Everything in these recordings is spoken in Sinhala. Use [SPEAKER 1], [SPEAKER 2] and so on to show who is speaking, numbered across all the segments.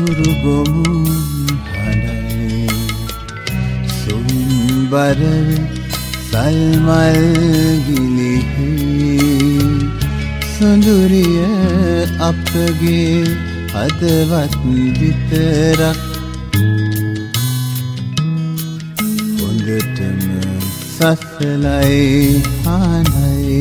[SPEAKER 1] තුරුගොමුන් හඬයි සොවින්බර සල්මල් ගිලිහි සොඳුරිය අපගේ හදවත් විතරක් හොඳටම සසලයි හානයි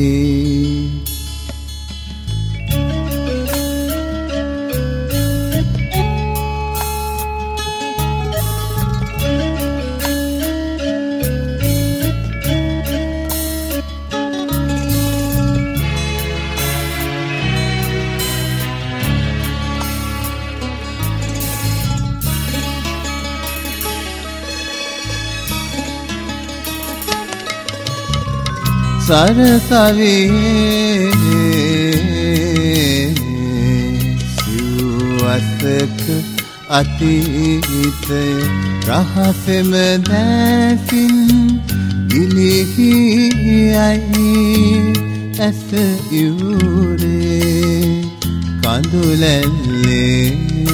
[SPEAKER 1] සරසවේ සිව්වසක අතීතය රහසෙම දැසින් ගිලිහි යයි ඇස ඉවුරේ කඳුලැල්ලේ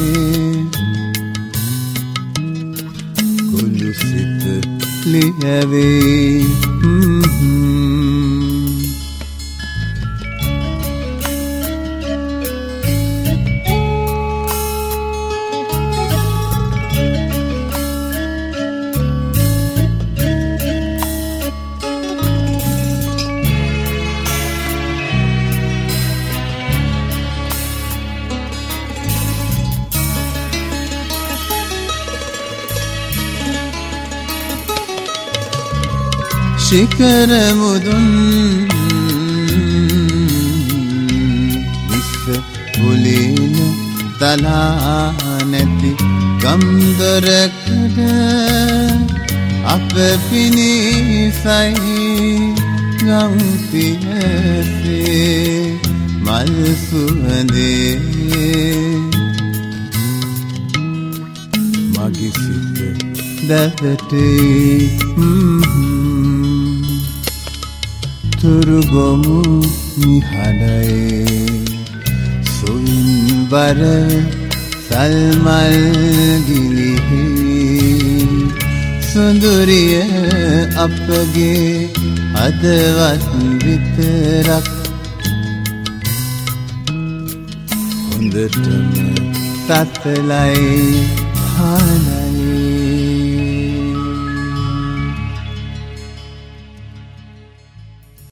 [SPEAKER 1] කුළුසිත ලියවේ ශිකර මුදුන් විස්ස මුලින තලා නැති ගම්දොරකඩ අප පිණිසයි ගම් පියසේ මල් සුවඳේ මගේ සිත දැවටේ තුරුගොමු නිහඬයි සොවින්බර සල්මල් ගිලිහි සොඳුරිය අපගේ හදවත් විතරක් හොඳටම සතලයි හානයි